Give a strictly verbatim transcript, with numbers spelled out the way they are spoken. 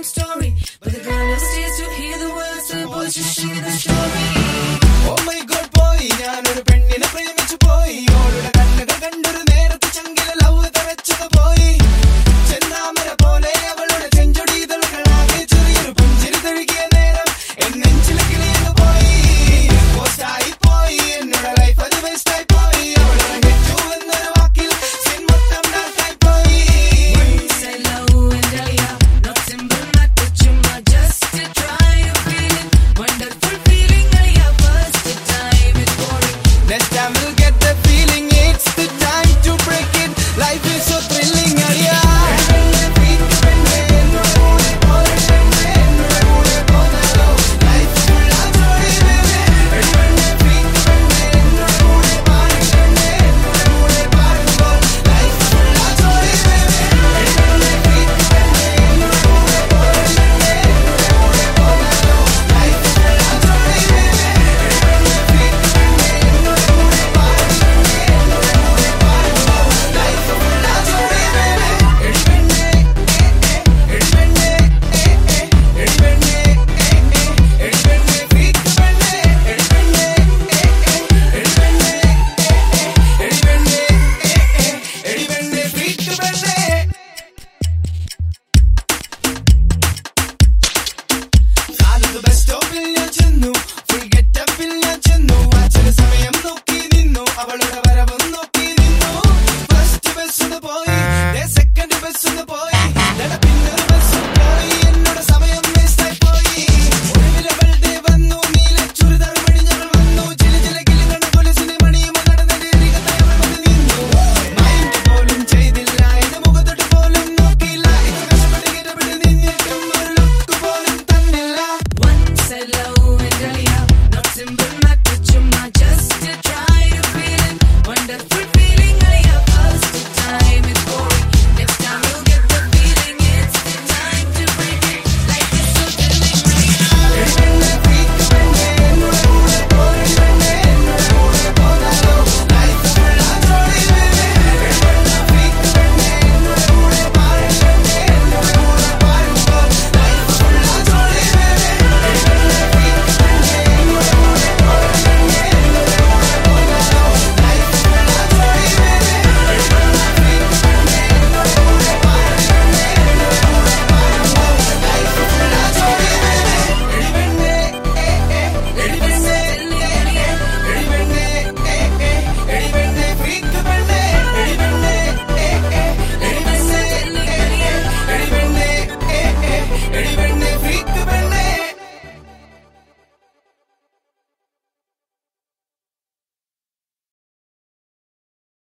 story, but the girl never stays to hear the words. The boys just share the story. Oh my god boy, ഞാനൊരു പെണ്ണിനെ പ്രേമിച്ചു പോയി. ഓളുടെ കണ്ണുകൾ കണ്ടൊരു നേരത്തെ ചങ്കിലെ love തറച്ചത് പോയി. ചെന്നാമര പോലെ അവളുടെ ചെഞ്ചൊടി ഇതളുകളാകെ ചെറിയൊരു പുഞ്ചിരി തഴുകിയ നേരം എൻ നെഞ്ചിലെ കിളിയങ്ങ് പോയി. പോസ്റ്റായി പോയി എന്നോട് ലൈഫ് അത് വേസ്റ്റായി പോയി. അവളുടെ നെറ്റു എന്നൊരു വാക്കിൽ സിൻ മൊത്തം ഡാർക്കായി പോയി. Say love and Delia, not simple, not the chumma, just to try to feel it. Wonderful feeling, Delia, first time it's boring. Next time we'll get the feeling, it's the time to break it. Life is so thrilling, yeah. The best opinion.